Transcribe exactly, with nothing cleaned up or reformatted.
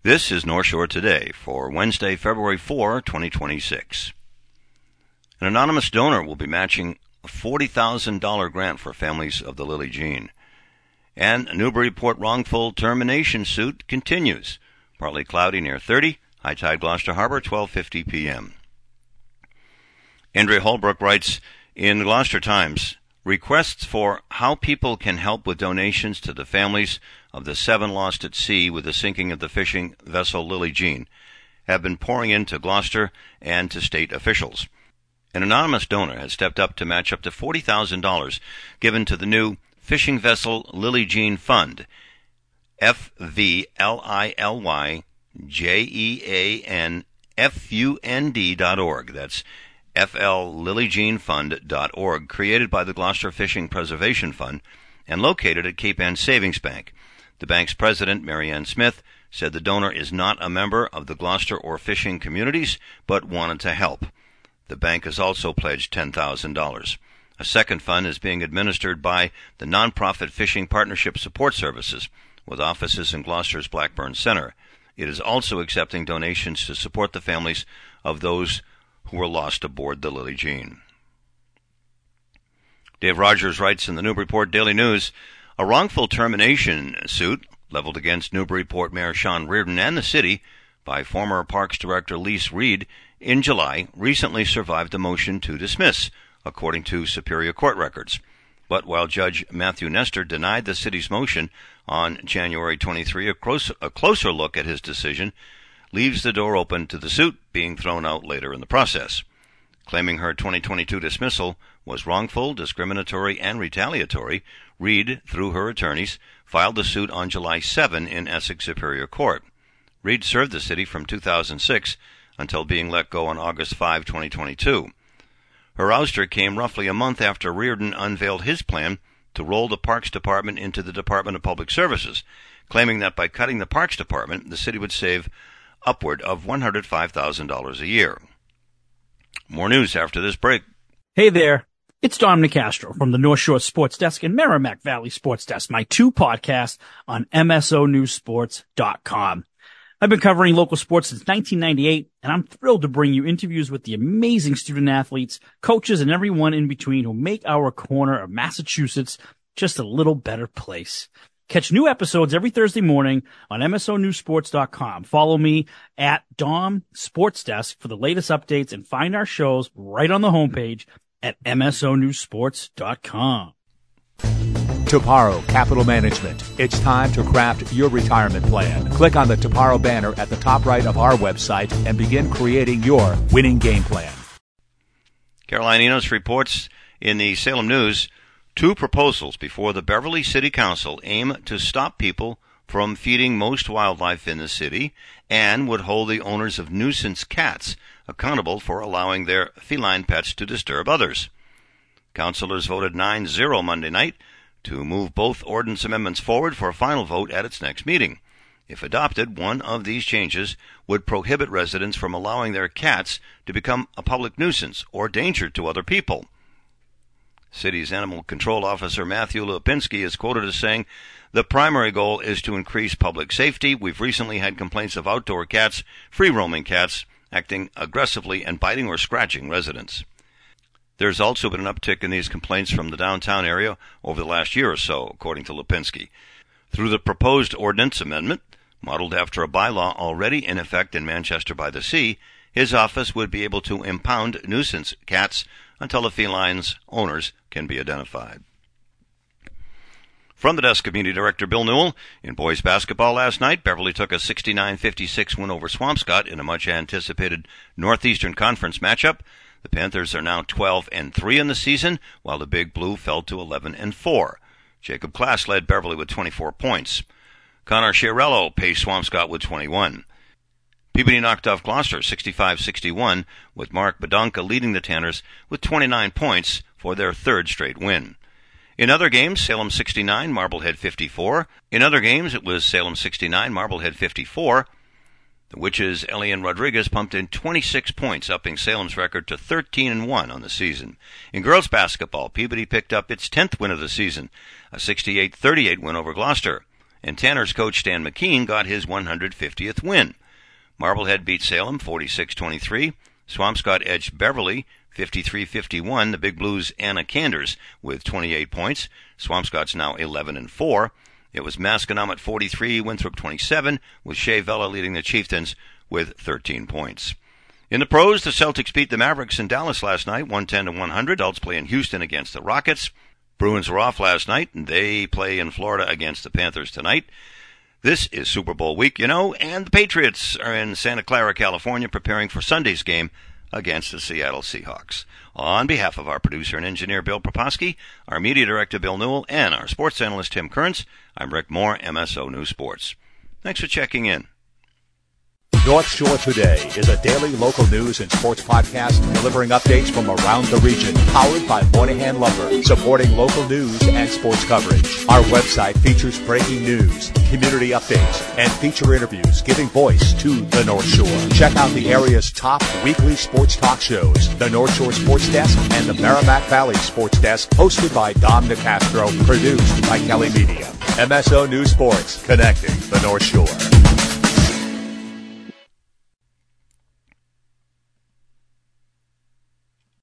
This is North Shore Today for Wednesday, February fourth, twenty twenty-six. An anonymous donor will be matching a forty thousand dollars grant for families of the Lily Jean. And a Newburyport wrongful termination suit continues. Partly cloudy near thirty, high tide Gloucester Harbor, twelve fifty p.m. Andrea Holbrook writes in the Gloucester Times, requests for how people can help with donations to the families of the seven lost at sea with the sinking of the fishing vessel Lily Jean have been pouring into Gloucester and to state officials. An anonymous donor has stepped up to match up to forty thousand dollars given to the new Fishing Vessel Lily Jean Fund, F V L I L Y J E A N F U N D dot org. That's F L Lily Jean Fund dot org, created by the Gloucester Fishing Preservation Fund and located at Cape Ann Savings Bank. The bank's president, Mary Ann Smith, said the donor is not a member of the Gloucester or fishing communities, but wanted to help. The bank has also pledged ten thousand dollars. A second fund is being administered by the nonprofit Fishing Partnership Support Services, with offices in Gloucester's Blackburn Center. It is also accepting donations to support the families of those who were lost aboard the Lily Jean. Dave Rogers writes in the Newburyport Daily News, a wrongful termination suit leveled against Newburyport Mayor Sean Reardon and the city by former Parks Director Lise Reed in July recently survived a motion to dismiss, according to Superior Court records. But while Judge Matthew Nestor denied the city's motion on January twenty-third, a, close, a closer look at his decision leaves the door open to the suit being thrown out later in the process. Claiming her twenty twenty-two dismissal was wrongful, discriminatory, and retaliatory, Reed, through her attorneys, filed the suit on July seventh in Essex Superior Court. Reed served the city from two thousand six until being let go on August fifth, twenty twenty-two. Her ouster came roughly a month after Reardon unveiled his plan to roll the Parks Department into the Department of Public Services, claiming that by cutting the Parks Department, the city would save upward of one hundred five thousand dollars a year. More news after this break. Hey there, it's Dom Nicastro from the North Shore Sports Desk and Merrimack Valley Sports Desk, my two podcasts on M S O News Sports dot com. I've been covering local sports since nineteen ninety-eight, and I'm thrilled to bring you interviews with the amazing student athletes, coaches, and everyone in between who make our corner of Massachusetts just a little better place. Catch new episodes every Thursday morning on M S O News Sports dot com. Follow me at Dom Sports Desk for the latest updates and find our shows right on the homepage at M S O News Sports dot com. Toparo Capital Management. It's time to craft your retirement plan. Click on the Toparo banner at the top right of our website and begin creating your winning game plan. Caroline Enos reports in the Salem News, two proposals before the Beverly City Council aim to stop people from feeding most wildlife in the city and would hold the owners of nuisance cats accountable for allowing their feline pets to disturb others. Councilors voted nine zero Monday night to move both ordinance amendments forward for a final vote at its next meeting. If adopted, one of these changes would prohibit residents from allowing their cats to become a public nuisance or danger to other people. City's Animal Control Officer Matthew Lipinski is quoted as saying, the primary goal is to increase public safety. We've recently had complaints of outdoor cats, free-roaming cats, acting aggressively and biting or scratching residents. There's also been an uptick in these complaints from the downtown area over the last year or so, according to Lipinski. Through the proposed ordinance amendment, modeled after a bylaw already in effect in Manchester by the Sea, his office would be able to impound nuisance cats until the feline's owners can be identified. From the desk of Community Director Bill Newell, in boys basketball last night, Beverly took a sixty-nine fifty-six win over Swampscott in a much-anticipated Northeastern Conference matchup. The Panthers are now twelve and three in the season, while the Big Blue fell to eleven and four. Jacob Klass led Beverly with twenty-four points. Connor Chiarello paced Swampscott with twenty-one. Peabody knocked off Gloucester sixty-five sixty-one, with Mark Badonka leading the Tanners with twenty-nine points for their third straight win. In other games, Salem sixty-nine, Marblehead fifty-four. In other games, it was Salem sixty-nine, Marblehead fifty-four. The Witches' Elian Rodriguez pumped in twenty-six points, upping Salem's record to thirteen and one on the season. In girls basketball, Peabody picked up its tenth win of the season, a sixty-eight thirty-eight win over Gloucester. and Tanner's coach Stan McKean got his one hundred fiftieth win. Marblehead beat Salem forty-six twenty-three. Swampscott edged Beverly fifty-three fifty-one. The Big Blues' Anna Canders with twenty-eight points. Swampscott's now eleven and four. It was Masconomet forty-three, Winthrop twenty-seven, with Shea Vela leading the Chieftains with thirteen points. In the pros, the Celtics beat the Mavericks in Dallas last night, one ten to one hundred. Adults play in Houston against the Rockets. Bruins were off last night, and they play in Florida against the Panthers tonight. This is Super Bowl week, you know, and the Patriots are in Santa Clara, California, preparing for Sunday's game against the Seattle Seahawks. On behalf of our producer and engineer, Bill Proposki, our media director, Bill Newell, and our sports analyst, Tim Kearns, I'm Rick Moore, M S O News Sports. Thanks for checking in. North Shore Today is a daily local news and sports podcast delivering updates from around the region, powered by Moynihan Lumber, supporting local news and sports coverage. Our website features breaking news, community updates, and feature interviews giving voice to the North Shore. Check out the area's top weekly sports talk shows, the North Shore Sports Desk and the Merrimack Valley Sports Desk, hosted by Dom DeCastro, produced by Kelly Media. M S O News Sports, connecting the North Shore.